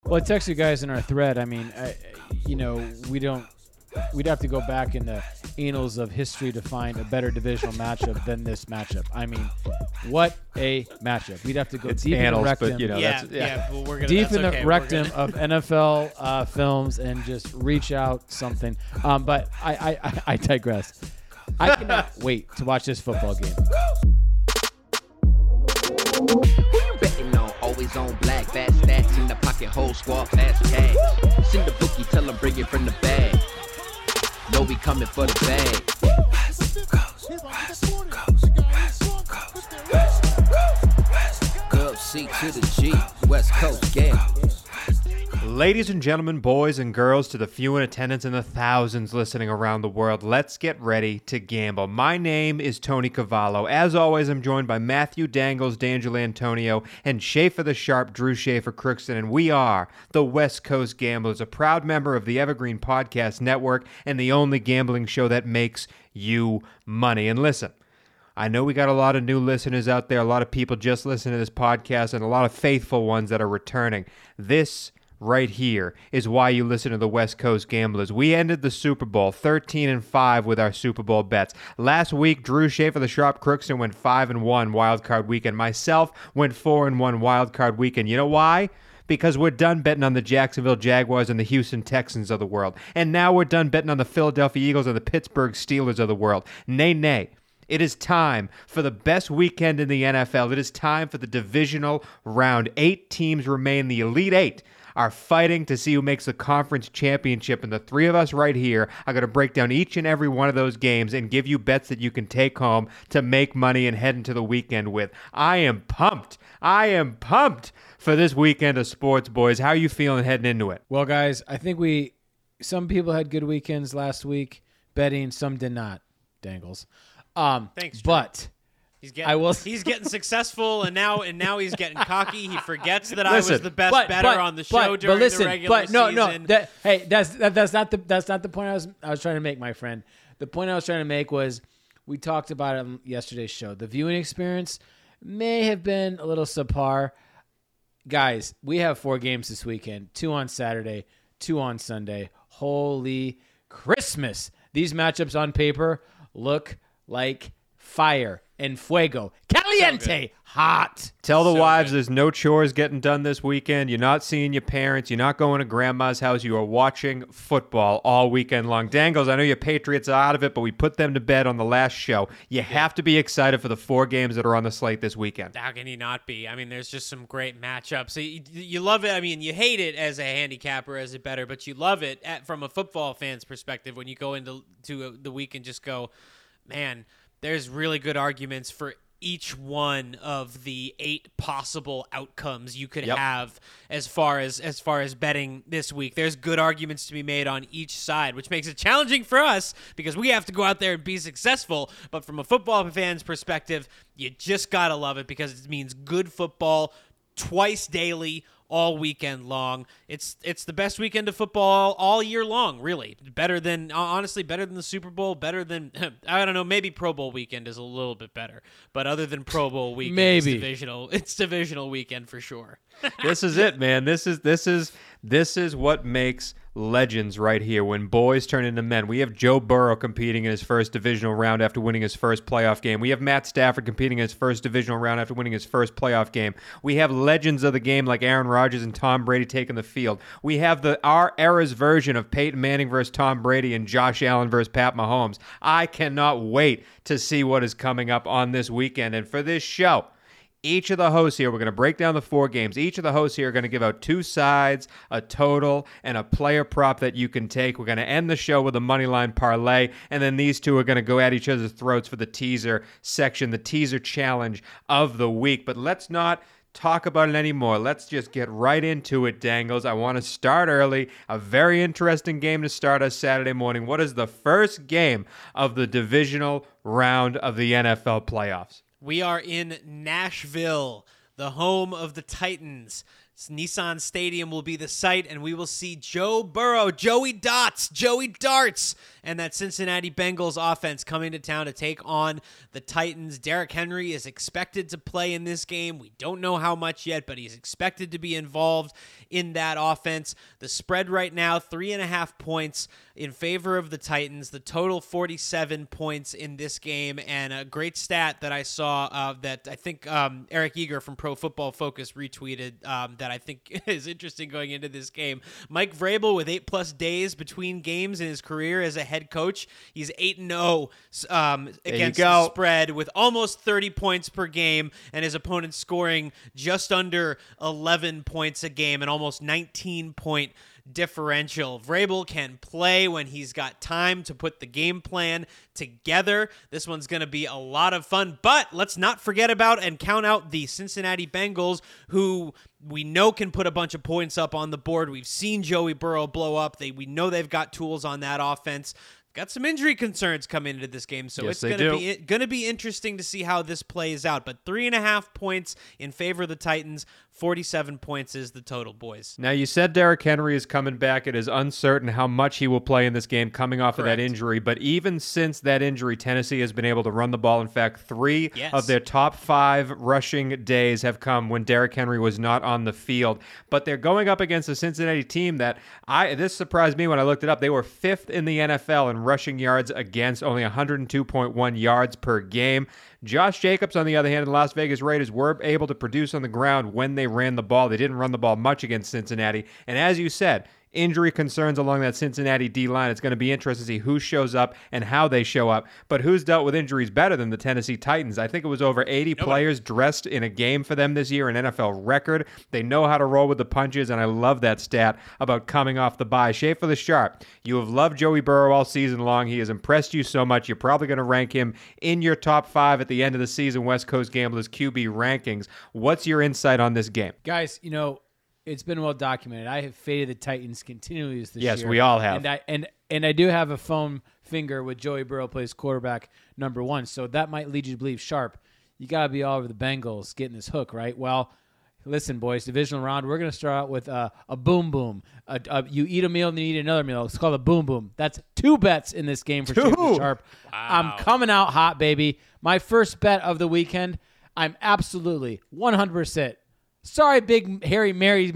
Well, I text you guys in our thread. I mean, we'd have to go back in the annals of history to find a better divisional matchup than this matchup. I mean, what a matchup. We'd have to go deep in the rectum. But, Well, we're gonna, Deep in the okay. rectum of NFL films and just reach out something. But I digress. I cannot wait to watch this football game. Who you betting on? Always on black, fast stacks in the pocket, whole squad, fast cash. Send the bookie, tell them bring it from the bag. Know we coming for the bag. Gov C to the G, West Coast Gamblers. Ladies and gentlemen, boys and girls, to the few in attendance and the thousands listening around the world, let's get ready to gamble. My name is Tony Cavallo. As always, I'm joined by Matthew Dangles, D'Angelo Antonio, and Schaefer the Sharp, Drew Schaefer Crookston, and we are the West Coast Gamblers, a proud member of the Evergreen Podcast Network and the only gambling show that makes you money. And listen, I know we got a lot of new listeners out there, a lot of people just listening to this podcast, and a lot of faithful ones that are returning. This right here is why you listen to the West Coast Gamblers. We ended the Super Bowl 13-5 with our Super Bowl bets. Last week, Drew Schaefer, the Sharp Crookston, went 5-1 wild card weekend. Myself went 4-1 wild card weekend. You know why? Because we're done betting on the Jacksonville Jaguars and the Houston Texans of the world. And now we're done betting on the Philadelphia Eagles and the Pittsburgh Steelers of the world. Nay. It is time for the best weekend in the NFL. It is time for the divisional round. 8 teams remain. The Elite 8 are fighting to see who makes the conference championship, and the three of us right here are going to break down each and every one of those games and give you bets that you can take home to make money and head into the weekend with. I am pumped for this weekend of sports, boys. How are you feeling heading into it? Well, guys, I think some people had good weekends last week betting, some did not, Dangles. Thanks, Drew. But He's getting successful, and now he's getting cocky. He forgets that I was the best better on the show during the regular season. No. That's not the point I was trying to make, my friend. The point I was trying to make was we talked about it on yesterday's show. The viewing experience may have been a little subpar. Guys, we have 4 games this weekend: 2 on Saturday, 2 on Sunday. Holy Christmas! These matchups on paper look like fire and fuego. Caliente. Hot. Tell the wives there's no chores getting done this weekend. You're not seeing your parents. You're not going to grandma's house. You are watching football all weekend long. Dangles, I know your Patriots are out of it, but we put them to bed on the last show. You have to be excited for the 4 games that are on the slate this weekend. How can you not be? I mean, there's just some great matchups. You love it. I mean, you hate it as a handicapper, as a bettor, but you love it from a football fan's perspective when you go into the week and just go, man, there's really good arguments for each one of the 8 possible outcomes you could have as far as betting this week. There's good arguments to be made on each side, which makes it challenging for us because we have to go out there and be successful. But from a football fan's perspective, you just got to love it because it means good football twice daily, all weekend long. It's the best weekend of football all year long, really. Better than the Super Bowl, better than, I don't know, maybe Pro Bowl weekend is a little bit better. But other than Pro Bowl weekend, maybe. It's divisional weekend for sure. This is it, man. This is what makes legends right here when boys turn into men. We have Joe Burrow competing in his first divisional round after winning his first playoff game. We have Matt Stafford competing in his first divisional round after winning his first playoff game. We have legends of the game like Aaron Rodgers and Tom Brady taking the field. We have our era's version of Peyton Manning versus Tom Brady and Josh Allen versus Pat Mahomes. I cannot wait to see what is coming up on this weekend. And for this show, each of the hosts here, we're going to break down the 4 games. Each of the hosts here are going to give out 2 sides, a total, and a player prop that you can take. We're going to end the show with a moneyline parlay, and then these 2 are going to go at each other's throats for the teaser section, the teaser challenge of the week. But let's not talk about it anymore. Let's just get right into it, Dangles. I want to start early. A very interesting game to start us Saturday morning. What is the first game of the divisional round of the NFL playoffs? We are in Nashville, the home of the Titans, Nissan Stadium will be the site, and we will see Joe Burrow, Joey Darts, and that Cincinnati Bengals offense coming to town to take on the Titans. Derrick Henry is expected to play in this game. We don't know how much yet, but he's expected to be involved in that offense. The spread right now, 3.5 points in favor of the Titans. The total 47 points in this game, and a great stat that I saw that I think Eric Eager from Pro Football Focus retweeted that I think is interesting going into this game. Mike Vrabel with 8+ days between games in his career as a head coach. He's 8-0 against the spread with almost 30 points per game, and his opponent scoring just under 11 points a game, and almost 19-point differential. Vrabel can play when he's got time to put the game plan together. This one's going to be a lot of fun, but let's not forget about and count out the Cincinnati Bengals, who we know can put a bunch of points up on the board. We've seen Joey Burrow blow up. We know they've got tools on that offense. Got some injury concerns coming into this game, so yes, it's going to be interesting to see how this plays out. But 3.5 points in favor of the Titans. 47 points is the total, boys. Now, you said Derrick Henry is coming back. It is uncertain how much he will play in this game coming off of that injury. But even since that injury, Tennessee has been able to run the ball. In fact, 3 of their top 5 rushing days have come when Derrick Henry was not on the field. But they're going up against a Cincinnati team that this surprised me when I looked it up. They were 5th in the NFL in rushing yards against, only 102.1 yards per game. Josh Jacobs, on the other hand, the Las Vegas Raiders were able to produce on the ground when they ran the ball. They didn't run the ball much against Cincinnati. And as you said, injury concerns along that Cincinnati D-line. It's going to be interesting to see who shows up and how they show up. But who's dealt with injuries better than the Tennessee Titans? I think it was over 80 players dressed in a game for them this year, an NFL record. They know how to roll with the punches, and I love that stat about coming off the bye. Schaefer the Sharp, you have loved Joey Burrow all season long. He has impressed you so much. You're probably going to rank him in your top 5 at the end of the season, West Coast Gamblers QB rankings. What's your insight on this game? Guys, it's been well documented. I have faded the Titans continually this year. Yes, we all have. And I do have a foam finger with Joey Burrow plays quarterback number 1. So that might lead you to believe, Sharp, you got to be all over the Bengals getting this hook, right? Well, listen, boys, divisional round, we're going to start out with a boom boom. You eat a meal and then you eat another meal. It's called a boom boom. That's 2 bets in this game for Schaefer Sharp. Wow. I'm coming out hot, baby. My first bet of the weekend, I'm absolutely 100%. Sorry, big hairy Mary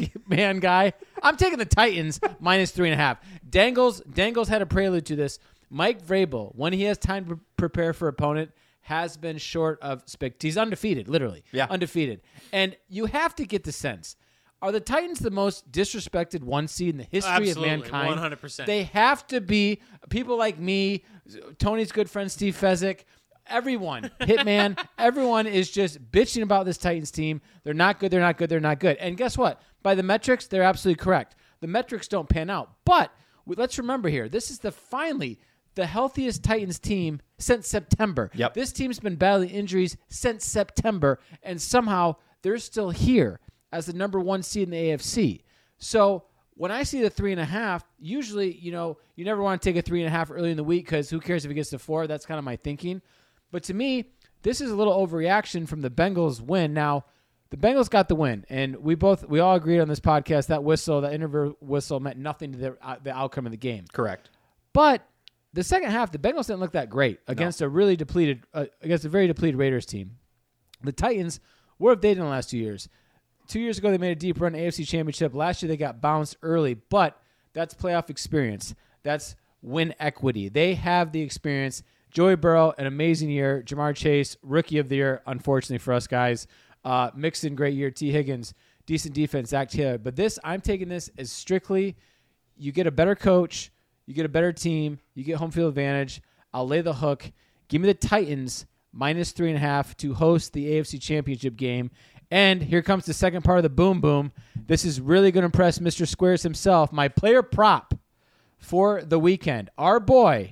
man guy. I'm taking the Titans minus 3.5. Dangles had a prelude to this. Mike Vrabel, when he has time to prepare for opponent, has been short of he's undefeated, literally. Yeah. Undefeated. And you have to get the sense. Are the Titans the most disrespected 1 seed in the history of mankind? 100%. They have to be. People like me, Tony's good friend Steve Fezzik, everyone, Hitman, everyone is just bitching about this Titans team. They're not good, they're not good, they're not good. And guess what? By the metrics, they're absolutely correct. The metrics don't pan out. But let's remember here, this is finally the healthiest Titans team since September. Yep. This team's been battling injuries since September, and somehow they're still here as the number 1 seed in the AFC. So when I see the 3.5, usually, you never want to take a 3.5 early in the week because who cares if it gets to 4? That's kind of my thinking. But to me, this is a little overreaction from the Bengals win. Now, the Bengals got the win, and we all agreed on this podcast that interval whistle meant nothing to the outcome of the game. Correct. But the second half, the Bengals didn't look that great against a very depleted Raiders team. The Titans, where have they done in the last 2 years? 2 years ago, they made a deep run AFC Championship. Last year, they got bounced early, but that's playoff experience. That's win equity. They have the experience. Joey Burrow, an amazing year. Jamar Chase, rookie of the year, unfortunately for us guys. Mixon, great year. T. Higgins, decent defense. Zach Taylor. But I'm taking this as strictly, you get a better coach, you get a better team, you get home field advantage. I'll lay the hook. Give me the Titans minus 3.5 to host the AFC Championship game. And here comes the second part of the boom boom. This is really going to impress Mr. Squares himself. My player prop for the weekend. Our boy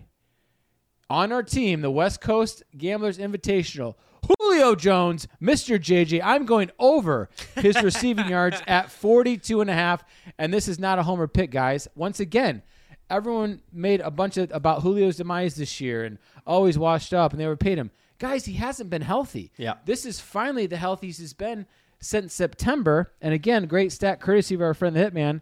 on our team, the West Coast Gamblers Invitational, Julio Jones, Mr. JJ. I'm going over his receiving yards at 42.5, and this is not a homer pick, guys. Once again, everyone made a bunch about Julio's demise this year and always washed up, and they overpaid him. Guys, he hasn't been healthy. Yeah. This is finally the healthiest he's been since September, and again, great stat courtesy of our friend the Hitman,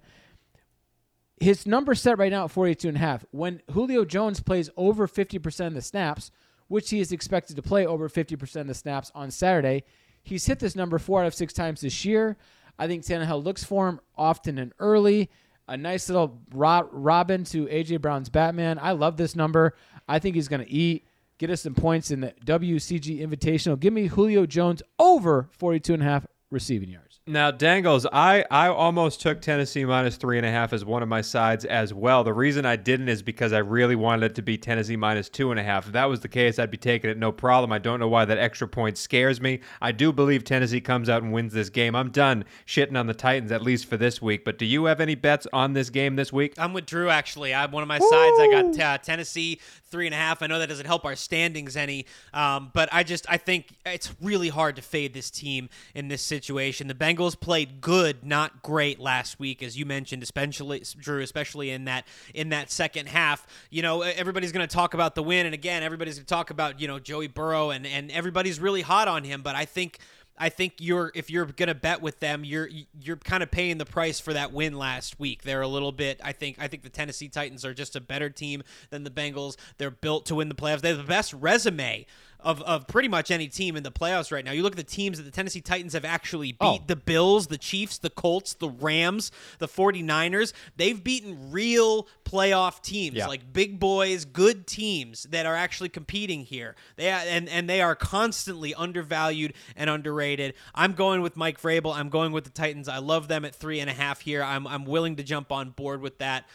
his number set right now at 42.5. When Julio Jones plays over 50% of the snaps, which he is expected to play over 50% of the snaps on Saturday, he's hit this number 4 out of 6 times this year. I think Tannehill looks for him often and early. A nice little Robin to A.J. Brown's Batman. I love this number. I think he's going to eat, get us some points in the WCG Invitational. Give me Julio Jones over 42.5 receiving yards. Now, Dangles, I almost took Tennessee minus 3.5 as one of my sides as well. The reason I didn't is because I really wanted it to be Tennessee minus 2.5. If that was the case, I'd be taking it no problem. I don't know why that extra point scares me. I do believe Tennessee comes out and wins this game. I'm done shitting on the Titans, at least for this week. But do you have any bets on this game this week? I'm with Drew, actually. I have one of my sides. I got Tennessee 3.5. I know that doesn't help our standings any, but I think it's really hard to fade this team in this situation. The Bengals played good, not great last week, as you mentioned, especially Drew, especially in that second half. You know, everybody's going to talk about the win, and again, everybody's going to talk about, you know, Joey Burrow, and everybody's really hot on him. But I think if you're going to bet with them, you're kind of paying the price for that win last week. They're a little bit. I think the Tennessee Titans are just a better team than the Bengals. They're built to win the playoffs. They have the best resume of pretty much any team in the playoffs right now. You look at the teams that the Tennessee Titans have actually beat: the Bills, the Chiefs, the Colts, the Rams, the 49ers. They've beaten real playoff teams, like big boys, good teams that are actually competing here. They are constantly undervalued and underrated. I'm going with Mike Vrabel. I'm going with the Titans. I love them at 3.5 here. I'm willing to jump on board with that.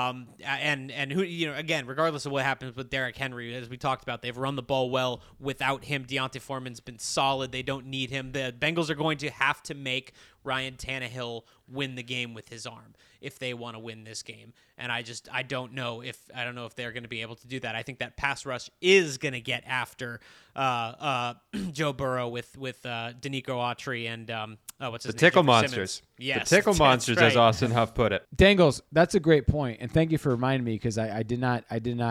And who, you know, again, regardless of what happens with Derrick Henry, as we talked about, they've run the ball well without him. Deontay Foreman's been solid. They don't need him. The Bengals are going to have to make Ryan Tannehill win the game with his arm if they want to win this game. And I don't know if they're going to be able to do that. I think that pass rush is going to get after Joe Burrow with Danico Autry and what's his name? Tickle Jeffrey Monsters. Simmons. Yes, the Tickle Monsters, right. as Austin Huff put it. Dangles, that's a great point, and thank you for reminding me, because I did not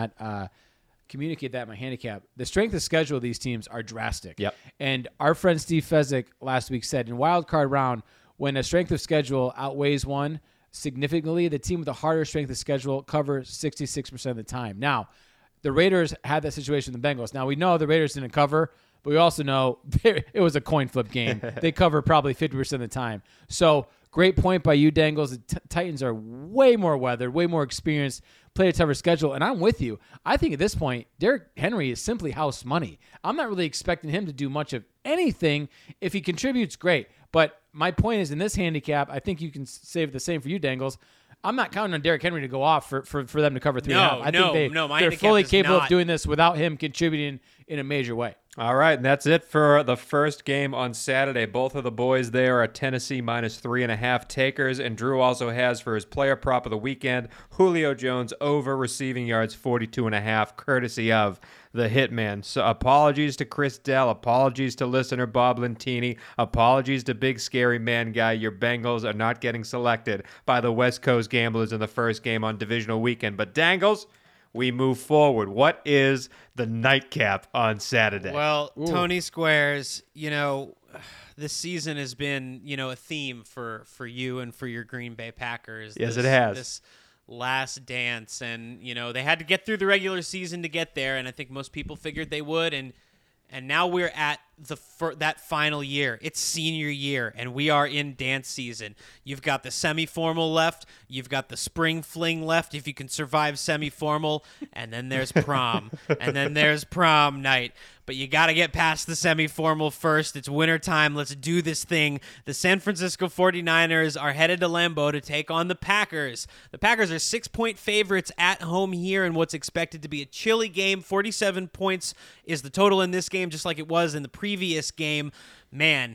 communicate that in my handicap. The strength of schedule of these teams are drastic. Yep. And our friend Steve Fezzik last week said in wild card round, when a strength of schedule outweighs one significantly, the team with a harder strength of schedule covers 66% of the time. Now, the Raiders had that situation with the Bengals. Now, we know the Raiders didn't cover, but we also know it was a coin flip game. They cover probably 50% of the time. So, great point by you, Dangles. The Titans are way more weathered, way more experienced, play a tougher schedule, and I'm with you. I think at this point, Derrick Henry is simply house money. I'm not really expecting him to do much of anything. If he contributes, great. But my point is, in this handicap, I think you can save the same for you, Dangles. I'm not counting on Derrick Henry to go off for them to cover 3.5. I think they're fully capable of doing this without him contributing in a major way. All right, and that's it for the first game on Saturday. Both of the boys there are Tennessee minus 3.5 takers, and Drew also has for his player prop of the weekend, Julio Jones over receiving yards 42.5, courtesy of the Hitman. So apologies to Chris Dell, apologies to listener Bob Lentini, apologies to Big Scary Man Guy. Your Bengals are not getting selected by the West Coast Gamblers in the first game on divisional weekend. But Dangles, we move forward. What is the nightcap on Saturday? Well, Tony Squares, you know, this season has been, you know, a theme for you and for your Green Bay Packers. Yes, it has. This last dance, and, you know, they had to get through the regular season to get there, and I think most people figured they would, and now we're at that final year. It's senior year, and we are in dance season. You've got the semi-formal left. You've got the spring fling left, if you can survive semi-formal. And then there's prom. And then there's prom night. But you got to get past the semi-formal first. It's wintertime. Let's do this thing. The San Francisco 49ers are headed to Lambeau to take on the Packers. The Packers are 6-point favorites at home here in what's expected to be a chilly game. 47 points is the total in this game, just like it was in the previous game. Man,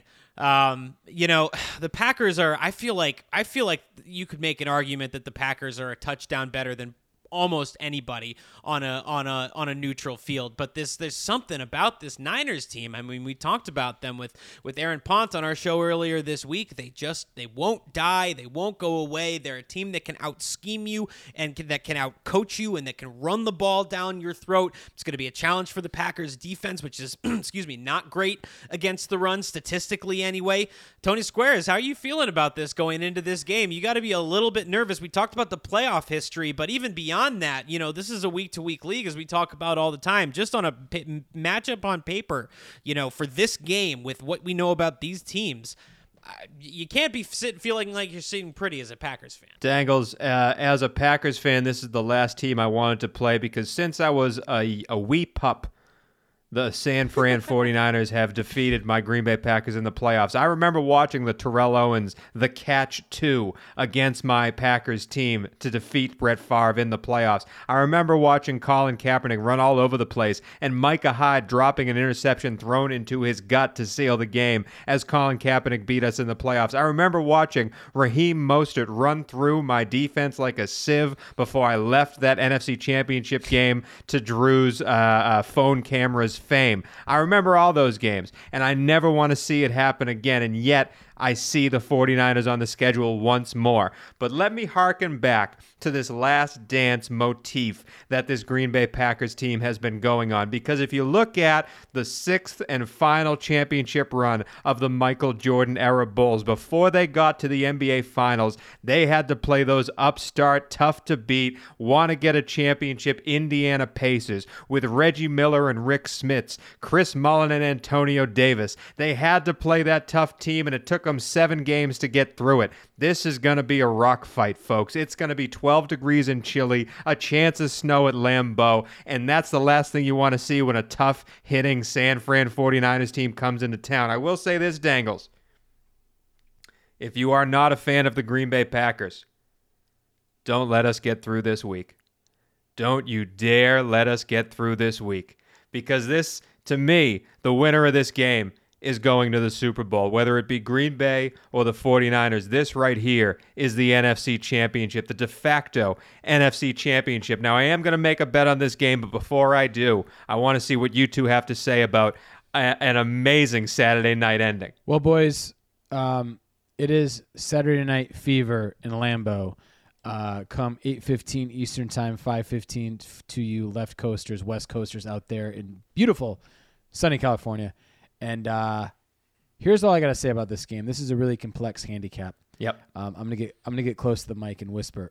you know, the Packers are, I feel like you could make an argument that the Packers are a touchdown better than almost anybody on a neutral field. But there's something about this Niners team. I mean, we talked about them with Aaron Pont on our show earlier this week. They won't die. They won't go away. They're a team that can out-scheme you and that can out-coach you and that can run the ball down your throat. It's going to be a challenge for the Packers defense, which is, not great against the run statistically anyway. Tony Squares, how are you feeling about this going into this game? You got to be a little bit nervous. We talked about the playoff history, but even beyond that, this is a week-to-week league, as we talk about all the time. Just on a matchup on paper, for this game with what we know about these teams, you can't be feeling like you're sitting pretty as a Packers fan. Dangles, as a Packers fan, this is the last team I wanted to play because since I was a wee pup, the San Fran 49ers have defeated my Green Bay Packers in the playoffs. I remember watching the Terrell Owens, the Catch 2 against my Packers team to defeat Brett Favre in the playoffs. I remember watching Colin Kaepernick run all over the place and Micah Hyde dropping an interception thrown into his gut to seal the game as Colin Kaepernick beat us in the playoffs. I remember watching Raheem Mostert run through my defense like a sieve before I left that NFC Championship game to Drew's phone cameras fame. I remember all those games, and I never want to see it happen again, and yet I see the 49ers on the schedule once more. But let me hearken back to this last dance motif that this Green Bay Packers team has been going on, because if you look at the sixth and final championship run of the Michael Jordan era Bulls, before they got to the NBA Finals, they had to play those upstart, tough to beat, want to get a championship Indiana Pacers with Reggie Miller and Rick Smits, Chris Mullin and Antonio Davis. They had to play that tough team, and it took them 7 games to get through it. This is going to be a rock fight, folks. It's going to be 12 degrees in Chile, a chance of snow at Lambeau, and that's the last thing you want to see when a tough-hitting San Fran 49ers team comes into town. I will say this, Dangles. If you are not a fan of the Green Bay Packers, don't let us get through this week. Don't you dare let us get through this week. Because this, to me, the winner of this game is going to the Super Bowl, whether it be Green Bay or the 49ers. This right here is the NFC Championship, the de facto NFC Championship. Now, I am going to make a bet on this game, but before I do, I want to see what you two have to say about an amazing Saturday night ending. Well, boys, it is Saturday Night Fever in Lambeau. Come 8:15 Eastern Time, 5:15 to you left coasters, west coasters out there in beautiful sunny California. And here's all I gotta say about this game. This is a really complex handicap. Yep. I'm gonna get close to the mic and whisper.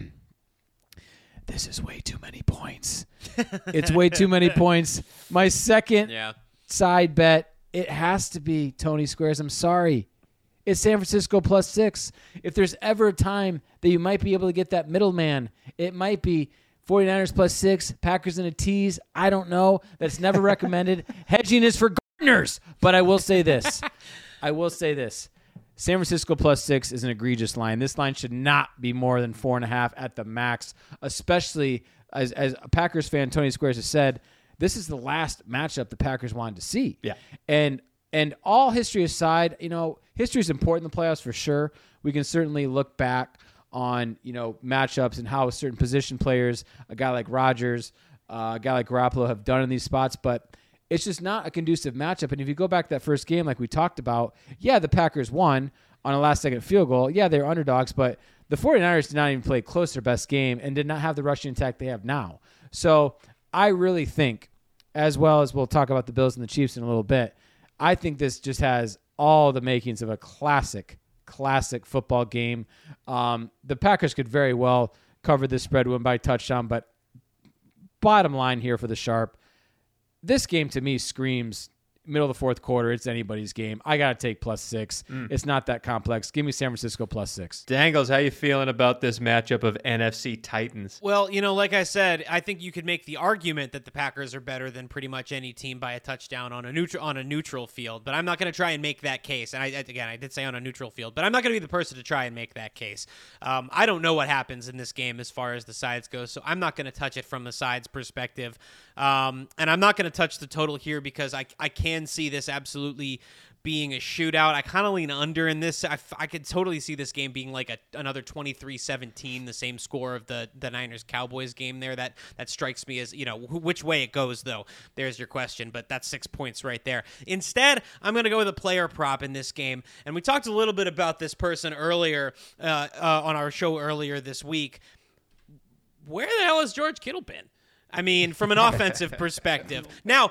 This is way too many points. It's way too many points. My second side bet, it has to be Tony Squares. I'm sorry. It's San Francisco +6. If there's ever a time that you might be able to get that middleman, it might be 49ers +6, Packers in a tease. I don't know. That's never recommended. Hedging is for gardeners. But I will say this. San Francisco +6 is an egregious line. This line should not be more than 4.5 at the max, especially as a Packers fan, Tony Squares has said, this is the last matchup the Packers wanted to see. Yeah. And all history aside, history is important in the playoffs for sure. We can certainly look back on, matchups and how certain position players, a guy like Rodgers, a guy like Garoppolo have done in these spots, but it's just not a conducive matchup. And if you go back to that first game, like we talked about, the Packers won on a last-second field goal. Yeah, they were underdogs, but the 49ers did not even play close to their best game and did not have the rushing attack they have now. So I really think, as well as we'll talk about the Bills and the Chiefs in a little bit, I think this just has all the makings of a classic football game. The Packers could very well cover this spread, win by touchdown, but bottom line here for the Sharp, this game to me screams middle of the fourth quarter. It's anybody's game. I got to take +6. It's not that complex. Give me San Francisco +6. Dangles, how you feeling about this matchup of NFC Titans? Well, like I said, I think you could make the argument that the Packers are better than pretty much any team by a touchdown on a neutral field, but I'm not going to try and make that case. And I did say on a neutral field, but I'm not going to be the person to try and make that case. I don't know what happens in this game as far as the sides go, so I'm not going to touch it from the sides perspective. And I'm not going to touch the total here because I can see this absolutely being a shootout. I kind of lean under in this. I could totally see this game being like another 23-17, the same score of the Niners-Cowboys game there. That strikes me as, which way it goes, though. There's your question, but that's 6 points right there. Instead, I'm going to go with a player prop in this game, and we talked a little bit about this person earlier on our show earlier this week. Where the hell has George Kittle been? I mean, from an offensive perspective. Now,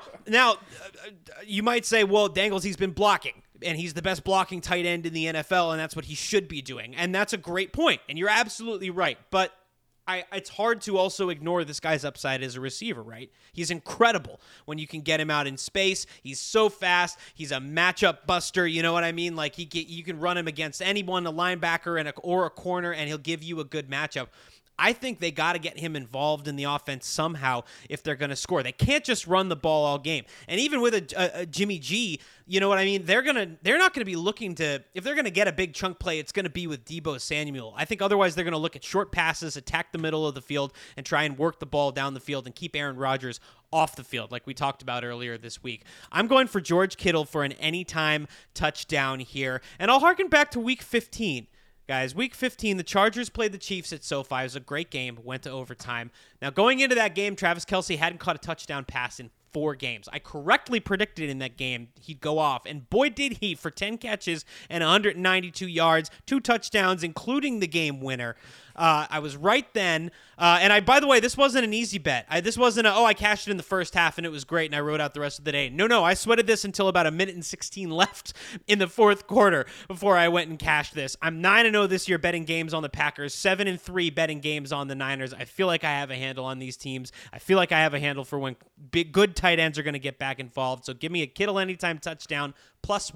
you might say, well, Dangles, he's been blocking, and he's the best blocking tight end in the NFL, and that's what he should be doing. And that's a great point, and you're absolutely right. But it's hard to also ignore this guy's upside as a receiver, right? He's incredible when you can get him out in space. He's so fast. He's a matchup buster. You know what I mean? Like, you can run him against anyone, a linebacker or a corner, and he'll give you a good matchup. I think they got to get him involved in the offense somehow if they're going to score. They can't just run the ball all game. And even with a Jimmy G, you know what I mean? They're not going to be looking to, if they're going to get a big chunk play, it's going to be with Deebo Samuel. I think otherwise they're going to look at short passes, attack the middle of the field, and try and work the ball down the field and keep Aaron Rodgers off the field, like we talked about earlier this week. I'm going for George Kittle for an anytime touchdown here. And I'll harken back to week 15. Guys, week 15, the Chargers played the Chiefs at SoFi. It was a great game, went to overtime. Now, going into that game, Travis Kelce hadn't caught a touchdown pass in 4 games. I correctly predicted in that game he'd go off, and boy did he, for 10 catches and 192 yards, 2 touchdowns, including the game winner. I was right then. And by the way, this wasn't an easy bet. This wasn't I cashed it in the first half and it was great and I rode out the rest of the day. No, I sweated this until about 1:16 left in the fourth quarter before I went and cashed this. I'm 9-0 this year betting games on the Packers, 7-3 betting games on the Niners. I feel like I have a handle on these teams. I feel like I have a handle for when good tight ends are going to get back involved. So give me a Kittle anytime touchdown, plus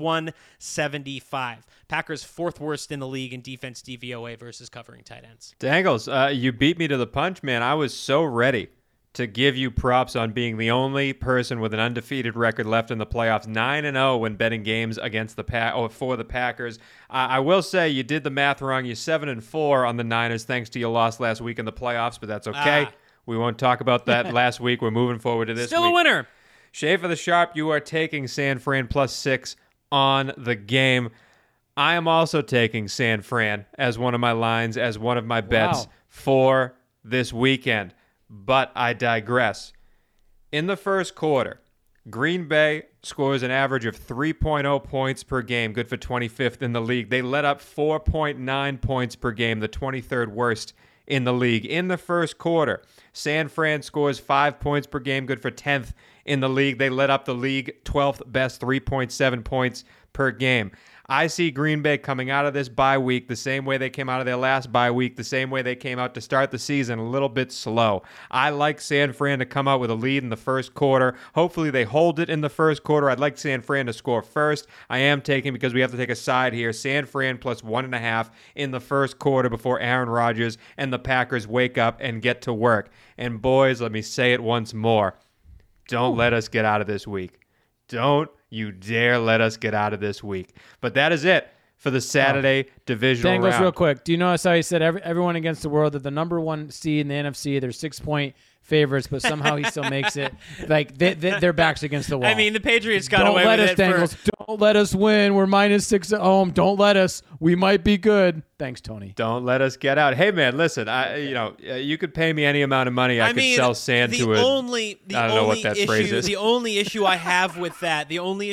175. Packers 4th worst in the league in defense DVOA versus covering tight ends. Dangles, you beat me to the punch, man. I was so ready to give you props on being the only person with an undefeated record left in the playoffs, 9-0 when betting games against for the Packers. I will say you did the math wrong. You're 7-4 on the Niners thanks to your loss last week in the playoffs, but that's okay. We won't talk about that last week. We're moving forward to this Still week. A winner. Shay for the Sharp, you are taking San Fran plus 6 on the game. I am also taking San Fran as one of my lines, as one of my bets for this weekend. But I digress. In the first quarter, Green Bay scores an average of 3.0 points per game, good for 25th in the league. They let up 4.9 points per game, the 23rd worst in the league. In the first quarter, San Fran scores 5 points per game, good for 10th in the league. They let up the league 12th best, 3.7 points per game. I see Green Bay coming out of this bye week the same way they came out of their last bye week, the same way they came out to start the season, a little bit slow. I like San Fran to come out with a lead in the first quarter. Hopefully they hold it in the first quarter. I'd like San Fran to score first. I am taking, because we have to take a side here, San Fran plus 1.5 in the first quarter before Aaron Rodgers and the Packers wake up and get to work. And boys, let me say it once more. Don't let us get out of this week. Don't you dare let us get out of this week. But that is it for the Saturday divisional Dangles, round. real quick. Do you notice how he said everyone against the world, that the number 1 seed in the NFC, they're 6-point favorites, but somehow he still makes it. Like, their backs against the wall. I mean, the Patriots got away with it. Dangles. Don't let us win. We're -6 at home. Don't let us. We might be good. Thanks, Tony. Don't let us get out. Hey, man, listen. You could pay me any amount of money. I could sell sand to it. I don't know what that phrase is. The only issue I have with that,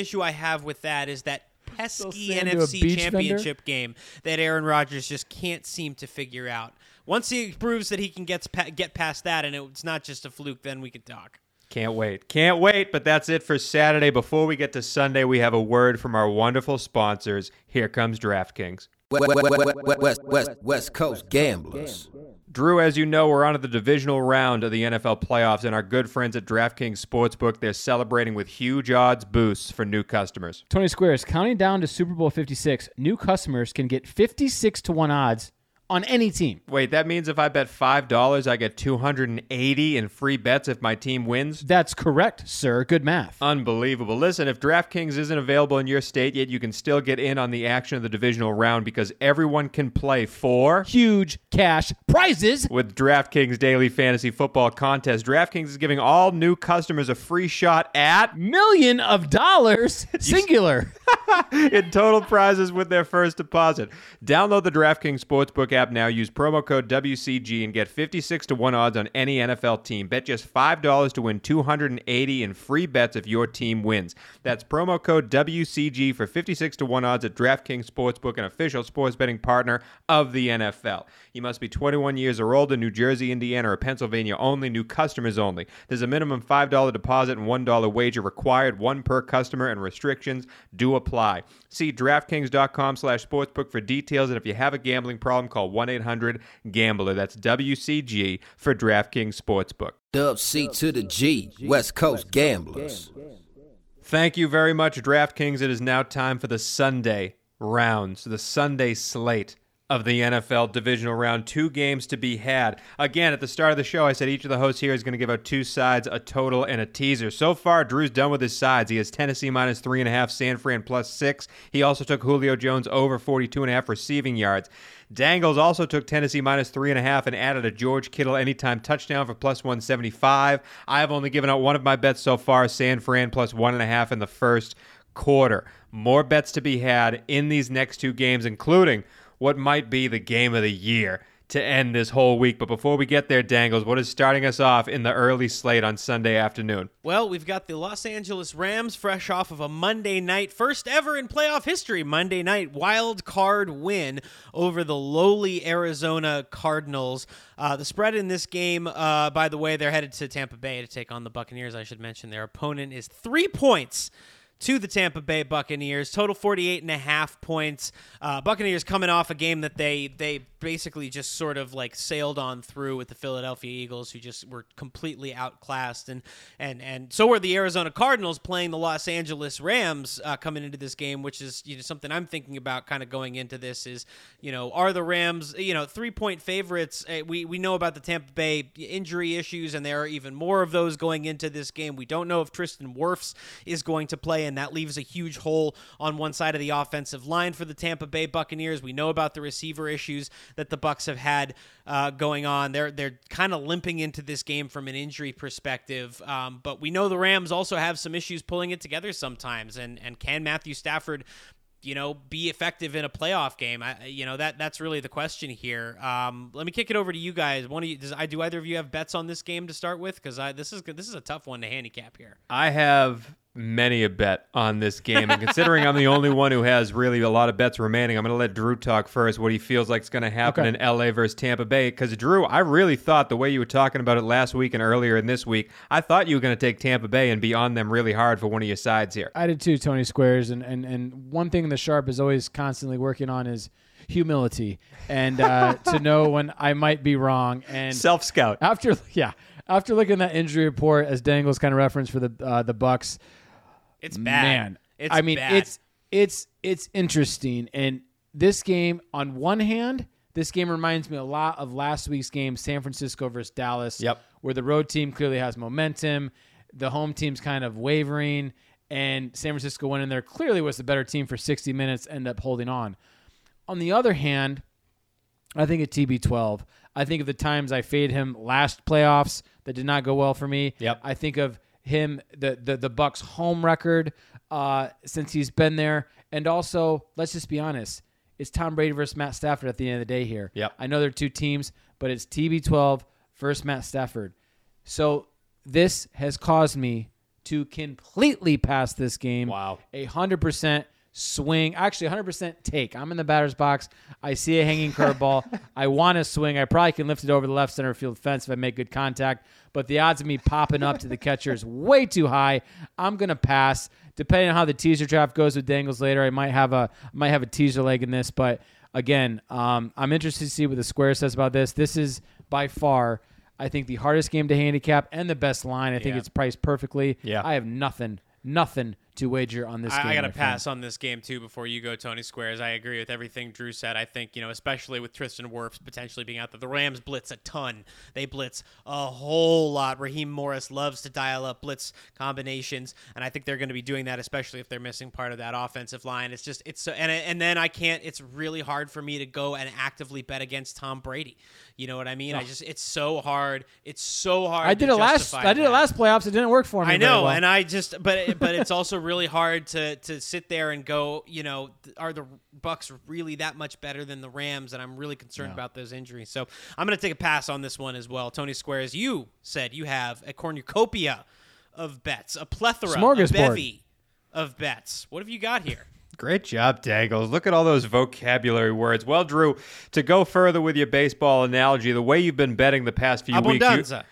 is that pesky NFC Championship game that Aaron Rodgers just can't seem to figure out. Once he proves that he can get past that and it's not just a fluke, then we can talk. Can't wait. But that's it for Saturday. Before we get to Sunday, we have a word from our wonderful sponsors. Here comes DraftKings. West Coast Gamblers. Drew, as you know, we're on to the divisional round of the NFL playoffs, and our good friends at DraftKings Sportsbook, they're celebrating with huge odds boosts for new customers. Tony Squares, counting down to Super Bowl 56, new customers can get 56-1 odds on any team. Wait, that means if I bet $5, I get $280 in free bets if my team wins? That's correct, sir. Good math. Unbelievable. Listen, if DraftKings isn't available in your state yet, you can still get in on the action of the divisional round because everyone can play for Huge cash prizes. with DraftKings Daily Fantasy Football Contest. DraftKings is giving all new customers a free shot at $million singular. in total prizes with their first deposit. Download the DraftKings Sportsbook app now. Use promo code WCG and get 56-1 odds on any NFL team. Bet just $5 to win $280 in free bets if your team wins. That's promo code WCG for 56-1 odds at DraftKings Sportsbook, an official sports betting partner of the NFL. You must be 21 years or older, New Jersey, Indiana, or Pennsylvania only, new customers only. There's a minimum $5 deposit and $1 wager required, one per customer, and restrictions do apply. See DraftKings.com/sportsbook for details, and if you have a gambling problem, call 1-800-GAMBLER. That's WCG for DraftKings Sportsbook. Dub C to the G, West Coast Gamblers. Thank you very much, DraftKings. It is now time for the Sunday rounds, the Sunday slate of the NFL divisional round. 2 games to be had. Again, at the start of the show, I said each of the hosts here is going to give out 2 sides, a total, and a teaser. So far, Drew's done with his sides. He has Tennessee minus 3.5, San Fran plus 6. He also took Julio Jones over 42.5 receiving yards. Dangles also took Tennessee minus 3.5 and added a George Kittle anytime touchdown for plus 175. I have only given out one of my bets so far, San Fran plus 1.5 in the first quarter. More bets to be had in these next 2 games, including what might be the game of the year to end this whole week. But before we get there, Dangles, what is starting us off in the early slate on Sunday afternoon? Well, we've got the Los Angeles Rams fresh off of a Monday night, first ever in playoff history, Monday night wild card win over the lowly Arizona Cardinals. The spread in this game, by the way, they're headed to Tampa Bay to take on the Buccaneers. I should mention their opponent is 3 points to the Tampa Bay Buccaneers. Total 48.5 points. Buccaneers coming off a game that they basically just sort of like sailed on through with the Philadelphia Eagles, who just were completely outclassed, and so were the Arizona Cardinals playing the Los Angeles Rams coming into this game, which is something I'm thinking about kind of going into this is are the Rams 3-point favorites? We know about the Tampa Bay injury issues, and there are even more of those going into this game. We don't know if Tristan Wirfs is going to play, and that leaves a huge hole on one side of the offensive line for the Tampa Bay Buccaneers. We know about the receiver issues that the Bucs have had going on. They're kind of limping into this game from an injury perspective, but we know the Rams also have some issues pulling it together sometimes. And can Matthew Stafford be effective in a playoff game? That's really the question here. Let me kick it over to you guys. Do either of you have bets on this game to start with? Because this is a tough one to handicap here. I have many a bet on this game, and considering I'm the only one who has really a lot of bets remaining, I'm going to let Drew talk first what he feels like is going to happen in LA versus Tampa Bay. Because Drew, I really thought the way you were talking about it last week and earlier in this week, I thought you were going to take Tampa Bay and be on them really hard for one of your sides here. I did too, Tony Squares, and one thing the Sharp is always constantly working on is humility and to know when I might be wrong. And self-scout. After looking at that injury report, as Dangles kind of referenced for the Bucs, it's bad. Man, bad. It's interesting. And this game, on one hand, this game reminds me a lot of last week's game, San Francisco versus Dallas, where the road team clearly has momentum, the home team's kind of wavering, and San Francisco went in there, clearly was the better team for 60 minutes, ended up holding on. On the other hand, I think at TB12, I think of the times I fade him last playoffs that did not go well for me. I think of him, the Bucs home record since he's been there. And also, let's just be honest, it's Tom Brady versus Matt Stafford at the end of the day here. I know they're 2 teams, but it's TB12 versus Matt Stafford. So this has caused me to completely pass this game. Wow. 100% swing, actually 100% take. I'm in the batter's box. I see a hanging curveball. I want to swing. I probably can lift it over the left center field fence if I make good contact, but the odds of me popping up to the catcher is way too high. I'm going to pass. Depending on how the teaser draft goes with Dangles later, I might have a teaser leg in this, but again, I'm interested to see what the Square says about this. This is by far, I think, the hardest game to handicap and the best line. I think it's priced perfectly. I have nothing to wager on this game. I got to my pass friend. on this game, too, before you go, Tony Squares. I agree with everything Drew said. I think, especially with Tristan Wirfs potentially being out there, the Rams blitz a ton. They blitz a whole lot. Raheem Morris loves to dial up blitz combinations, and I think they're going to be doing that, especially if they're missing part of that offensive line. It's so, and then I can't, it's really hard for me to go and actively bet against Tom Brady. You know what I mean? It's so hard. It's so hard. I did it last playoffs. It didn't work for me. I know, very well. and I just, but it's also really hard to sit there and go, are the Bucks really that much better than the Rams? And I'm really concerned about those injuries. So I'm going to take a pass on this one as well. Tony Squares, you said you have a cornucopia of bets, a plethora, a bevy of bets. What have you got here? Great job, Dangles. Look at all those vocabulary words. Well, Drew, to go further with your baseball analogy, the way you've been betting the past few weeks,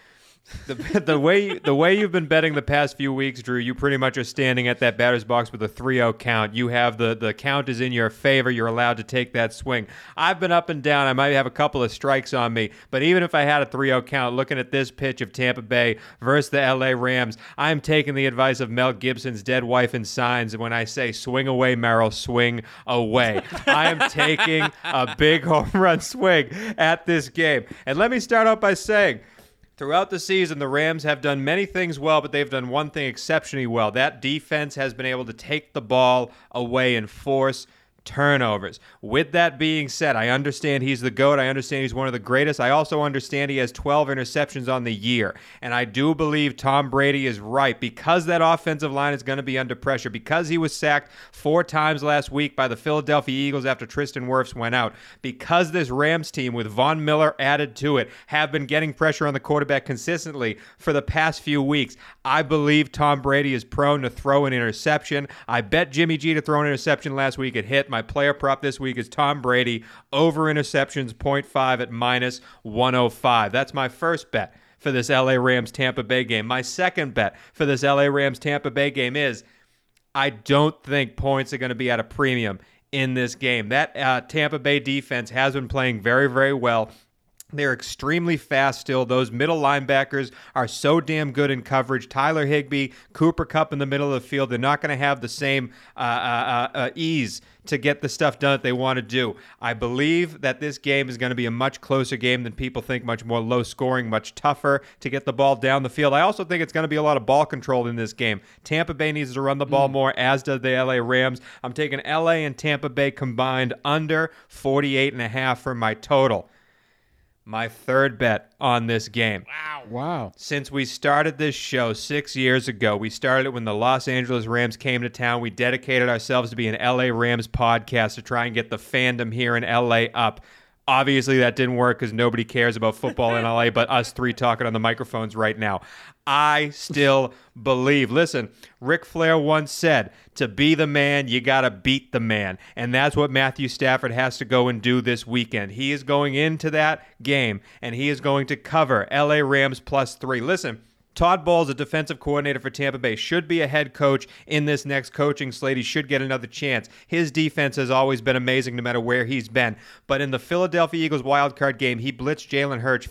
the way you've been betting the past few weeks, Drew, you pretty much are standing at that batter's box with a 3-0 count. You have the count is in your favor. You're allowed to take that swing. I've been up and down. I might have a couple of strikes on me, but even if I had a 3-0 count, looking at this pitch of Tampa Bay versus the LA Rams, I'm taking the advice of Mel Gibson's Dead Wife and Signs when I say swing away, Merrill, swing away. I am taking a big home run swing at this game. And let me start out by saying, throughout the season, the Rams have done many things well, but they've done one thing exceptionally well. That defense has been able to take the ball away and force turnovers. With that being said, I understand he's the GOAT. I understand he's one of the greatest. I also understand he has 12 interceptions on the year. And I do believe Tom Brady is right because that offensive line is going to be under pressure, because he was sacked 4 times last week by the Philadelphia Eagles after Tristan Wirfs went out, because this Rams team with Von Miller added to it have been getting pressure on the quarterback consistently for the past few weeks. I believe Tom Brady is prone to throw an interception. I bet Jimmy G to throw an interception last week. It hit. My player prop this week is Tom Brady over interceptions 0.5 at -105. That's my first bet for this LA Rams Tampa Bay game. My second bet for this LA Rams Tampa Bay game is I don't think points are going to be at a premium in this game. That Tampa Bay defense has been playing very, very well. They're extremely fast still. Those middle linebackers are so damn good in coverage. Tyler Higbee, Cooper Kupp in the middle of the field. They're not going to have the same ease to get the stuff done that they want to do. I believe that this game is going to be a much closer game than people think, much more low scoring, much tougher to get the ball down the field. I also think it's going to be a lot of ball control in this game. Tampa Bay needs to run the ball more, as does the LA Rams. I'm taking LA and Tampa Bay combined under 48.5 for my total. My third bet on this game. Wow. Since we started this show 6 years ago, we started it when the Los Angeles Rams came to town. We dedicated ourselves to be an LA Rams podcast to try and get the fandom here in LA up. Obviously, that didn't work because nobody cares about football in LA but us three talking on the microphones right now. I still believe. Listen, Ric Flair once said, to be the man, you got to beat the man. And that's what Matthew Stafford has to go and do this weekend. He is going into that game, and he is going to cover LA Rams +3. Listen, Todd Bowles, a defensive coordinator for Tampa Bay, should be a head coach in this next coaching slate. He should get another chance. His defense has always been amazing no matter where he's been. But in the Philadelphia Eagles wildcard game, he blitzed Jalen Hurts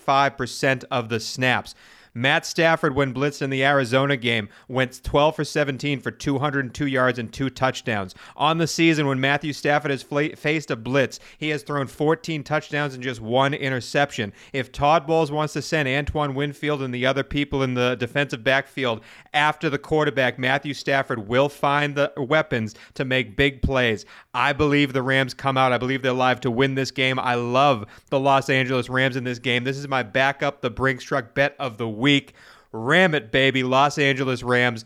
55% of the snaps. Matt Stafford, when blitzed in the Arizona game, went 12 for 17 for 202 yards and 2 touchdowns. On the season, when Matthew Stafford has faced a blitz, he has thrown 14 touchdowns and just 1 interception. If Todd Bowles wants to send Antoine Winfield and the other people in the defensive backfield after the quarterback, Matthew Stafford will find the weapons to make big plays. I believe the Rams come out. I believe they're live to win this game. I love the Los Angeles Rams in this game. This is my backup, the Brinks Truck bet of the week. Ram it, baby. Los Angeles Rams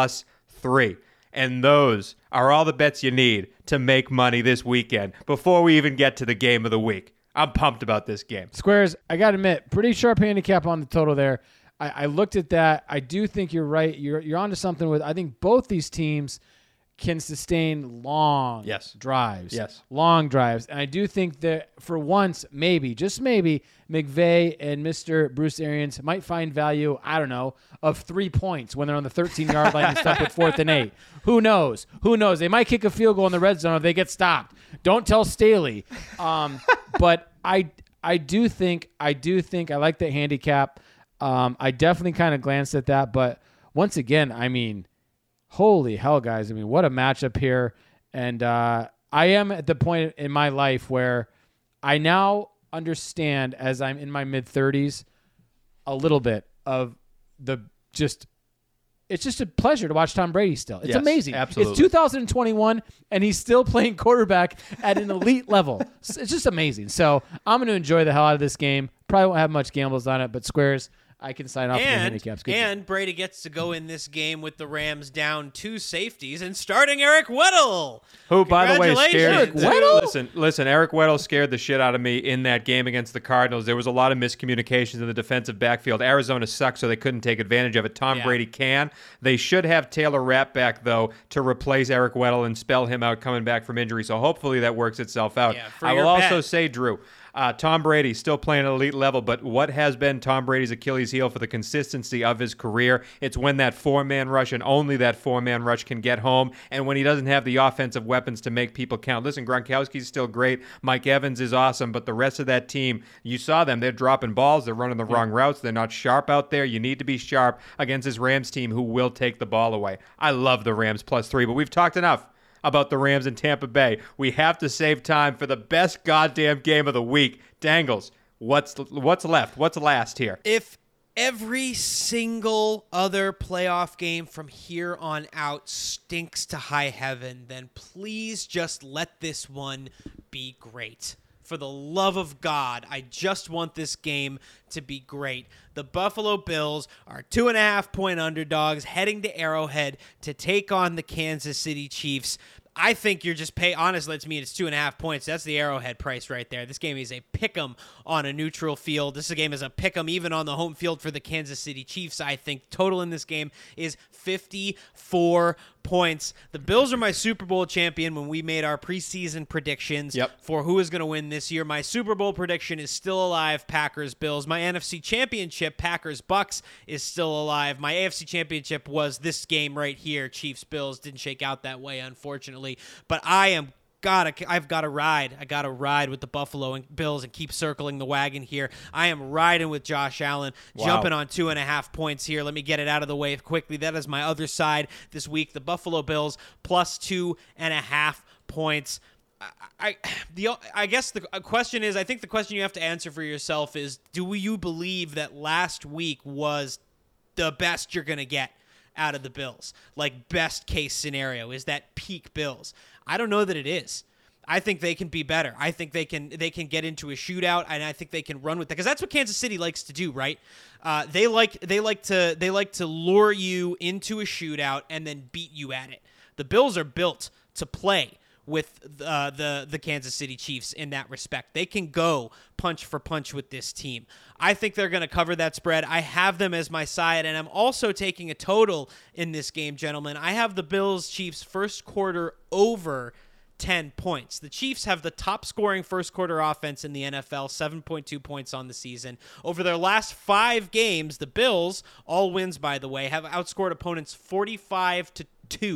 +3. And those are all the bets you need to make money this weekend before we even get to the game of the week. I'm pumped about this game. Squares, I got to admit, pretty sharp handicap on the total there. I looked at that. I do think you're right. You're onto something with, I think both these teams can sustain long drives. Yes. Long drives. And I do think that for once, maybe, just maybe, McVay and Mr. Bruce Arians might find value, I don't know, of 3 points when they're on the 13-yard line and stuff with 4th and 8. Who knows? Who knows? They might kick a field goal in the red zone if they get stopped. Don't tell Staley. But I do think I like the handicap. I definitely kind of glanced at that. But once again, I mean, Holy hell, guys. I mean, what a matchup here. And I am at the point in my life where I now understand, as I'm in my mid-30s, a little bit of it's just a pleasure to watch Tom Brady still. It's amazing. Absolutely. It's 2021, and he's still playing quarterback at an elite level. It's just amazing. So I'm going to enjoy the hell out of this game. Probably won't have much gambles on it, but Squares, I can sign off on the handicaps. Good And Brady gets to go in this game with the Rams down 2 safeties and starting Eric Weddle. Who, by the way, scared. Congratulations. Weddle? Listen. Eric Weddle scared the shit out of me in that game against the Cardinals. There was a lot of miscommunications in the defensive backfield. Arizona sucked, so they couldn't take advantage of it. Tom Brady can. They should have Taylor Rapp back, though, to replace Eric Weddle and spell him out coming back from injury. So hopefully that works itself out. Yeah, for I will your also bet. say, Drew, Tom Brady still playing at elite level, but what has been Tom Brady's Achilles heel for the consistency of his career? It's when that 4-man rush and only that 4-man rush can get home, and when he doesn't have the offensive weapons to make people count. Listen, Gronkowski's still great. Mike Evans is awesome, but the rest of that team, you saw them. They're dropping balls. They're running the wrong routes. They're not sharp out there. You need to be sharp against this Rams team who will take the ball away. I love the Rams +3, but we've talked enough about the Rams in Tampa Bay. We have to save time for the best goddamn game of the week. Dangles, what's left? What's last here? If every single other playoff game from here on out stinks to high heaven, then please just let this one be great. For the love of God, I just want this game to be great. The Buffalo Bills are 2.5-point underdogs heading to Arrowhead to take on the Kansas City Chiefs. I think you're just honestly, to me, it's 2.5 points. That's the Arrowhead price right there. This game is a pick'em on a neutral field. This game is a pick'em even on the home field for the Kansas City Chiefs. I think total in this game is 54 points. The Bills are my Super Bowl champion when we made our preseason predictions for who is going to win this year. My Super Bowl prediction is still alive, Packers-Bills. My NFC Championship, Packers-Bucks, is still alive. My AFC Championship was this game right here, Chiefs-Bills. Didn't shake out that way, unfortunately. But I've got to ride. I got to ride with the Buffalo and Bills and keep circling the wagon here. I am riding with Josh Allen, jumping on 2.5 points here. Let me get it out of the way quickly. That is my other side this week. The Buffalo Bills +2.5 points. I guess the question is, I think the question you have to answer for yourself is, do you believe that last week was the best you're going to get out of the Bills? Like, best case scenario, is that peak Bills? I don't know that it is. I think they can be better. I think they can get into a shootout, and I think they can run with that, because that's what Kansas City likes to do, right? They like to lure you into a shootout and then beat you at it. The Bills are built to play with the Kansas City Chiefs in that respect. They can go punch for punch with this team. I think they're going to cover that spread. I have them as my side, and I'm also taking a total in this game, gentlemen. I have the Bills-Chiefs first quarter over 10 points. The Chiefs have the top scoring first quarter offense in the NFL, 7.2 points on the season. Over their last 5 games, the Bills, all wins by the way, have outscored opponents 45-2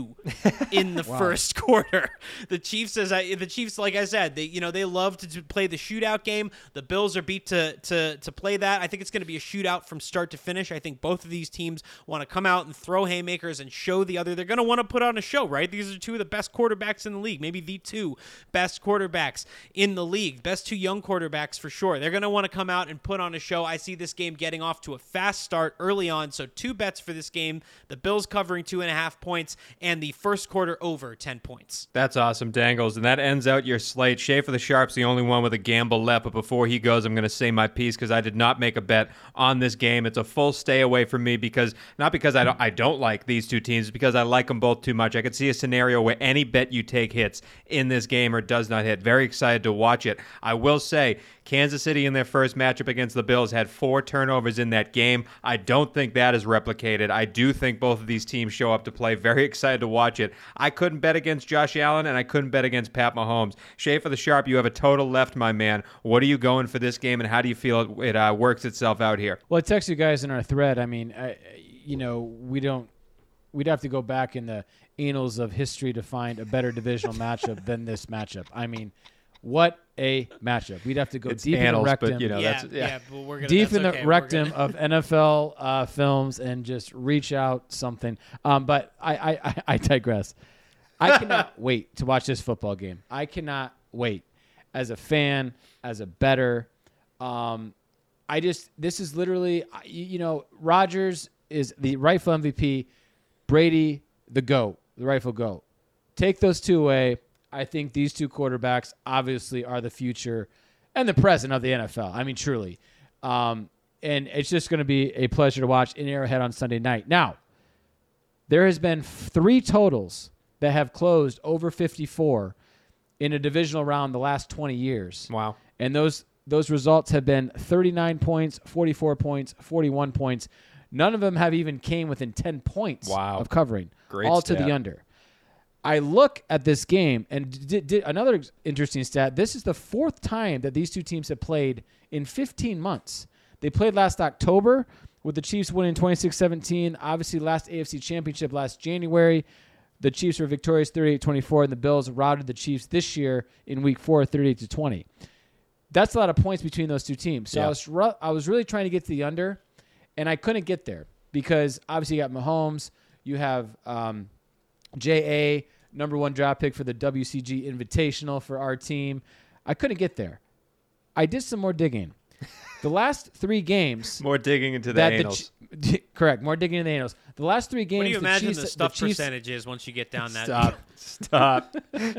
in the first quarter. The Chiefs, like I said, they love to play the shootout game. The Bills are beat to play that. I think it's going to be a shootout from start to finish. I think both of these teams want to come out and throw haymakers and show the other. They're going to want to put on a show, right? These are 2 of the best quarterbacks in the league, maybe the 2 best quarterbacks in the league, best 2 young quarterbacks for sure. They're going to want to come out and put on a show. I see this game getting off to a fast start early on, so 2 bets for this game. The Bills covering 2.5 points and the first quarter over 10 points. That's awesome, Dangles. And that ends out your slate. Schaefer the Sharp's the only one with a gamble left, but before he goes, I'm going to say my piece because I did not make a bet on this game. It's a full stay away from me not because I don't like these 2 teams, because I like them both too much. I could see a scenario where any bet you take hits in this game or does not hit. Very excited to watch it. I will say, Kansas City in their first matchup against the Bills had 4 turnovers in that game. I don't think that is replicated. I do think both of these teams show up to play. Very excited to watch it. I couldn't bet against Josh Allen, and I couldn't bet against Pat Mahomes. Schaefer the Sharp, you have a total left, my man. What are you going for this game, and how do you feel it works itself out here? Well, I text you guys in our thread. I mean, we'd have to go back in the annals of history to find a better divisional matchup than this matchup. I mean, What a matchup. We'd have to go It's deep annals, in the rectum. but you know Yeah, that's yeah, but we're gonna Deep that's in the okay. We're rectum gonna- of NFL films and just reach out something. But I digress. I cannot wait to watch this football game. I cannot wait. As a fan, as a bettor, this is literally, Rodgers is the rightful MVP, Brady the GOAT, the rightful GOAT. Take those two away. I think these two quarterbacks obviously are the future and the present of the NFL. I mean, truly. And it's just going to be a pleasure to watch in Arrowhead on Sunday night. Now, there has been 3 totals that have closed over 54 in a divisional round the last 20 years. wow. And those results have been 39 points, 44 points, 41 points. None of them have even came within 10 points Wow. of covering. Great all stat. to the under. I look at this game and did another interesting stat. This is the 4th time that these two teams have played in 15 months. They played last October with the Chiefs winning 26-17. Obviously, last AFC Championship last January. The Chiefs were victorious 38-24, and the Bills routed the Chiefs this year in Week 4, 38-20. That's a lot of points between those two teams. So Yeah. I was really trying to get to the under, and I couldn't get there because obviously you got Mahomes. You have J.A., number 1 draft pick for the WCG Invitational for our team. I couldn't get there. I did some more digging. The last 3 games... More digging into the that annals. correct. More digging in the annals. The last 3 games... What do you imagine Chiefs, the stuff Chiefs, percentage is once you get down that? Stop.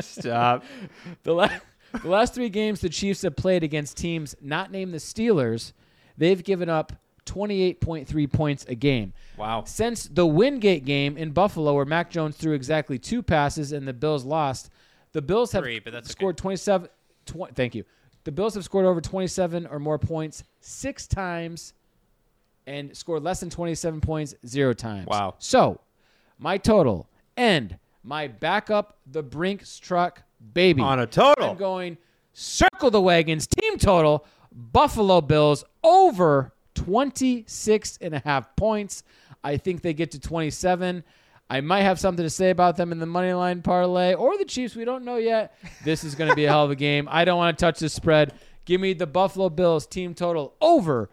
The last 3 games the Chiefs have played against teams not named the Steelers, they've given up 28.3 points a game. Wow. Since the Wingate game in Buffalo, where Mac Jones threw exactly 2 passes and the Bills lost, the Bills have 3, but that's scored 27. Thank you. The Bills have scored over 27 or more points 6 times and scored less than 27 points 0 times. Wow. So, my total and my backup the Brinks truck baby. On a total. I'm going circle the wagons team total Buffalo Bills over 26.5 points. I think they get to 27. I might have something to say about them in the money line parlay or the Chiefs. We don't know yet. This is going to be a hell of a game. I don't want to touch this spread. Give me the Buffalo Bills team total over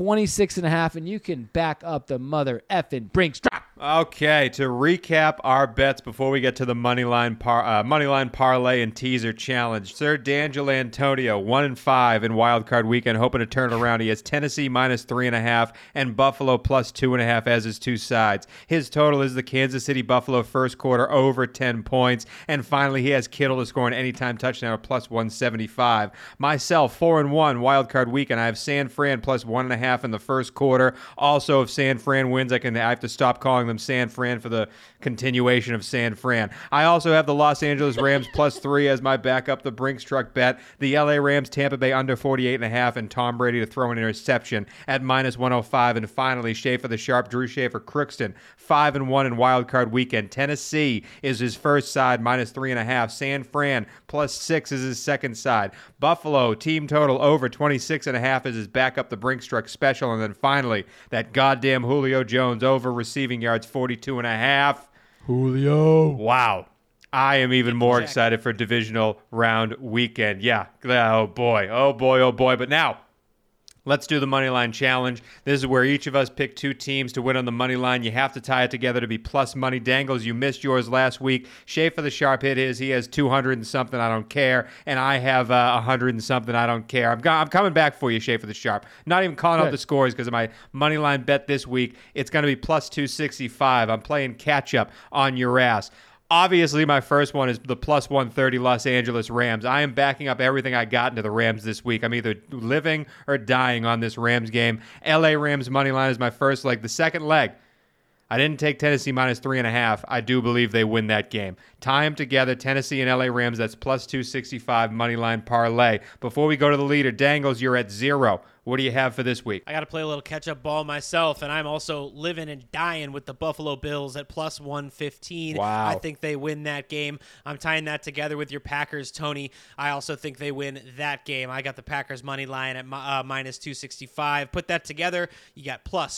26.5, and you can back up the mother effing Brinks truck. Okay, to recap our bets before we get to the moneyline parlay and teaser challenge. Sir D'Angelo Antonio 1-5 in wildcard weekend, hoping to turn it around. He has Tennessee -3.5 and Buffalo +2.5 as his 2 sides. His total is the Kansas City Buffalo first quarter over 10 points, and finally he has Kittle to score an anytime touchdown at +175. Myself 4-1 wildcard weekend. I have San Fran +1.5 in the first quarter. Also, if San Fran wins, I have to stop calling them San Fran for the continuation of San Fran. I also have the Los Angeles Rams +3 as my backup, the Brinks truck bet. The LA Rams Tampa Bay under 48.5 and Tom Brady to throw an interception at -105. And finally, Schaefer the Sharp, Drew Schaefer, Crookston 5-1 in wildcard weekend. Tennessee is his first side -3.5. San Fran +6 is his second side. Buffalo team total over 26.5 is his backup, the Brinks truck special. And then finally, that goddamn Julio Jones over receiving yards 42.5. Julio. Wow. I am even more excited for divisional round weekend. Yeah. Oh, boy. Oh, boy. Oh, boy. But now, let's do the Moneyline Challenge. This is where each of us pick 2 teams to win on the money line. You have to tie it together to be plus money. Dangles, you missed yours last week. Schaefer the Sharp hit his. He has 200 and something. I don't care. And I have 100 and something. I don't care. I'm coming back for you, Schaefer the Sharp. Not even calling out the scores because of my money line bet this week. It's going to be plus 265. I'm playing catch up on your ass. Obviously, my first one is the plus 130 Los Angeles Rams. I am backing up everything I got into the Rams this week. I'm either living or dying on this Rams game. LA Rams money line is my first leg. The second leg, I didn't take Tennessee -3.5. I do believe they win that game. Tie them together, Tennessee and LA Rams. That's plus 265 money line parlay. Before we go to the leader, Dangles, you're at 0. What do you have for this week? I got to play a little catch-up ball myself, and I'm also living and dying with the Buffalo Bills at plus 115. Wow. I think they win that game. I'm tying that together with your Packers, Tony. I also think they win that game. I got the Packers money line at minus 265. Put that together, you got plus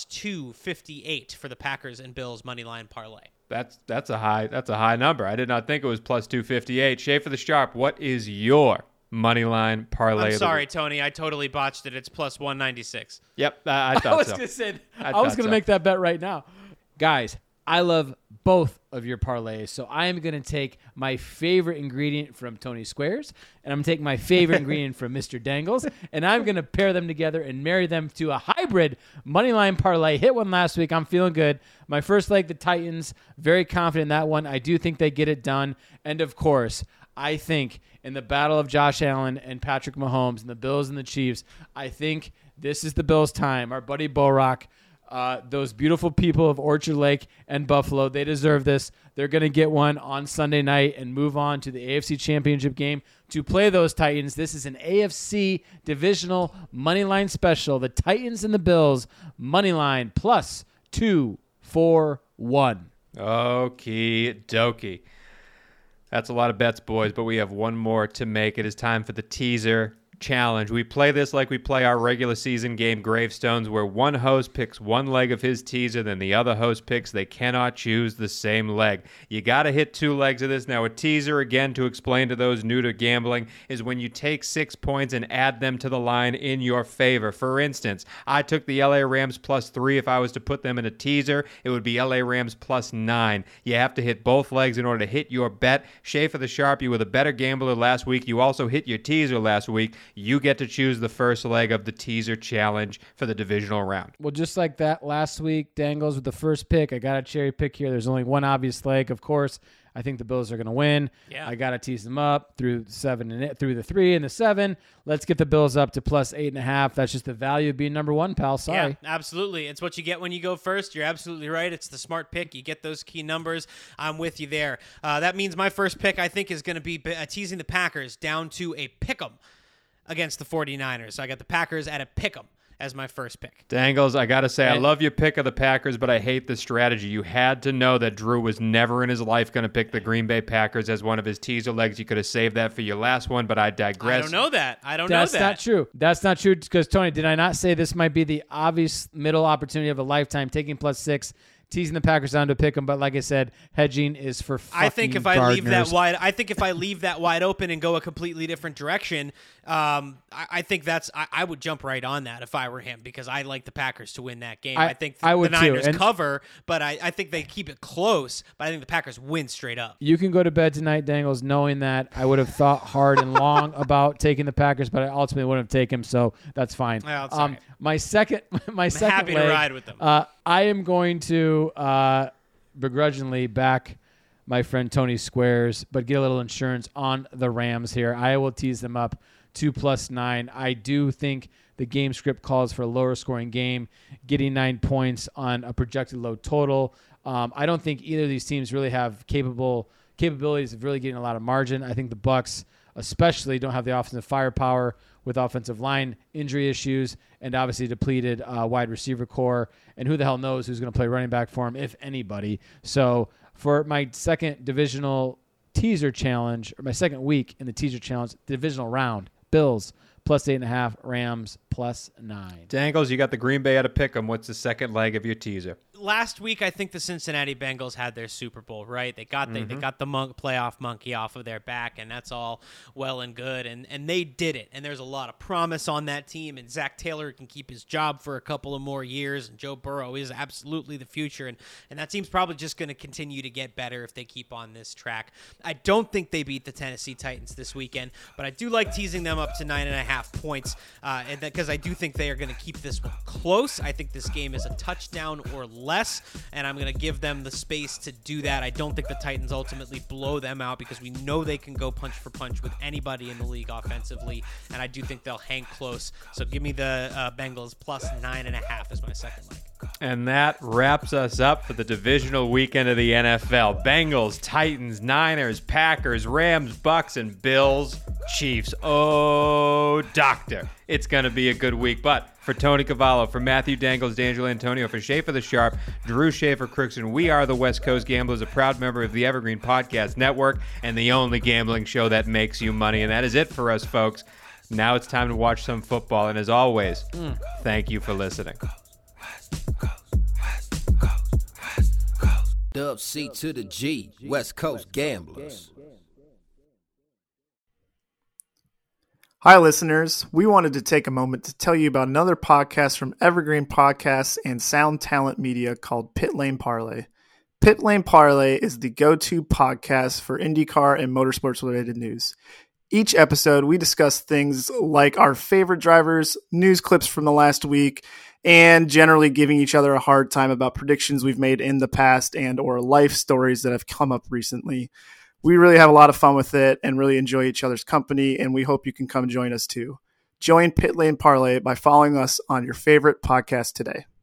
258 for the Packers and Bills money line parlay. That's a high number. I did not think it was plus 258. Schaefer the Sharp, what is your money line parlay. I'm sorry, Tony. I totally botched it. It's plus 196. Yep, I thought I was so. gonna say. I I was thought gonna so. make that bet right now, guys. I love both of your parlays, so I am gonna take my favorite ingredient from Tony Squares, and I'm gonna take my favorite ingredient from Mr. Dangles, and I'm gonna pair them together and marry them to a hybrid moneyline parlay. Hit one last week. I'm feeling good. My first leg, the Titans. Very confident in that one. I do think they get it done, and of course, I think in the battle of Josh Allen and Patrick Mahomes and the Bills and the Chiefs, I think this is the Bills' time. Our buddy Borak. Those beautiful people of Orchard Lake and Buffalo, they deserve this. They're going to get one on Sunday night and move on to the AFC Championship game to play those Titans. This is an AFC divisional moneyline special. The Titans and the Bills moneyline plus 241. Okie dokie. That's a lot of bets, boys, but we have one more to make. It is time for the teaser challenge. We play this like we play our regular season game Gravestones, where one host picks one leg of his teaser, then the other host picks. They cannot choose the same leg. You got to hit 2 legs of this. Now, a teaser, again, to explain to those new to gambling, is when you take 6 points and add them to the line in your favor. For instance, I took the LA Rams plus 3. If I was to put them in a teaser, it would be LA Rams plus 9. You have to hit both legs in order to hit your bet. Schaefer the Sharp, you were the better gambler last week. You also hit your teaser last week. You get to choose the first leg of the teaser challenge for the divisional round. Well, just like that last week, Dangles with the first pick. I got a cherry pick here. There's only one obvious leg, of course. I think the Bills are going to win. Yeah. I got to tease them up through the 3 and the 7. Let's get the Bills up to plus 8.5. That's just the value of being number one, pal. Sorry. Yeah, absolutely. It's what you get when you go first. You're absolutely right. It's the smart pick. You get those key numbers. I'm with you there. That means my first pick, I think, is going to be teasing the Packers down to a pick'em against the 49ers. So I got the Packers at a pick'em as my first pick. Dangles, I got to say, I And- love your pick of the Packers, but I hate the strategy. You had to know that Drew was never in his life going to pick the Green Bay Packers as one of his teaser legs. You could have saved that for your last one, but I digress. I don't know that. That's not true. That's not true because, Tony, did I not say this might be the obvious middle opportunity of a lifetime, taking plus 6, teasing the Packers down to pick them, but like I said, hedging is for fucking I think if I leave that gardeners. wide, open and go a completely different direction, I think I would jump right on that if I were him because I like the Packers to win that game. I think I would the too. Niners And- cover, but I think they keep it close. But I think the Packers win straight up. You can go to bed tonight, Dangles, knowing that I would have thought hard and long about taking the Packers, but I ultimately wouldn't have taken them, so that's fine. Well, it's all right. My second happy to leg, ride with them. I am going to begrudgingly back my friend Tony Squares, but get a little insurance on the Rams here. I will tease them up 2 plus 9. I do think the game script calls for a lower scoring game, getting 9 points on a projected low total. I don't think either of these teams really have capabilities of really getting a lot of margin. I think the Bucs especially don't have the offensive firepower with offensive line injury issues and obviously depleted wide receiver core. And who the hell knows who's going to play running back for him, if anybody. So for my second divisional teaser challenge, or my second week in the teaser challenge, divisional round, Bills plus 8.5, Rams plus 9. Dangles, you got the Green Bay at a pick 'em. What's the second leg of your teaser? Last week, I think the Cincinnati Bengals had their Super Bowl, right? They got the playoff monkey off of their back, and that's all well and good. And they did it. And there's a lot of promise on that team. And Zach Taylor can keep his job for a couple of more years. And Joe Burrow is absolutely the future. And that team's probably just going to continue to get better if they keep on this track. I don't think they beat the Tennessee Titans this weekend, but I do like teasing them up to 9.5 points because I do think they are going to keep this one close. I think this game is a touchdown or less, and I'm going to give them the space to do that. I don't think the Titans ultimately blow them out because we know they can go punch for punch with anybody in the league offensively, and I do think they'll hang close. So give me the Bengals plus 9.5 as my second leg. And that wraps us up for the divisional weekend of the NFL. Bengals, Titans, Niners, Packers, Rams, Bucks, and Bills, Chiefs. Oh, doctor. It's going to be a good week. But for Tony Cavallo, for Matthew Dangles, D'Angelo Antonio, for Schaefer the Sharp, Drew Schaefer Crookston, we are the West Coast Gamblers, a proud member of the Evergreen Podcast Network and the only gambling show that makes you money. And that is it for us, folks. Now it's time to watch some football. And as always, thank you for listening. Dub C to the G, West Coast Gamblers. Hi, listeners. We wanted to take a moment to tell you about another podcast from Evergreen Podcasts and Sound Talent Media called Pit Lane Parlay. Pit Lane Parlay is the go-to podcast for IndyCar and motorsports-related news. Each episode, we discuss things like our favorite drivers, news clips from the last week, and generally giving each other a hard time about predictions we've made in the past and or life stories that have come up recently. We really have a lot of fun with it and really enjoy each other's company, and we hope you can come join us too. Join Pit Lane Parlay by following us on your favorite podcast today.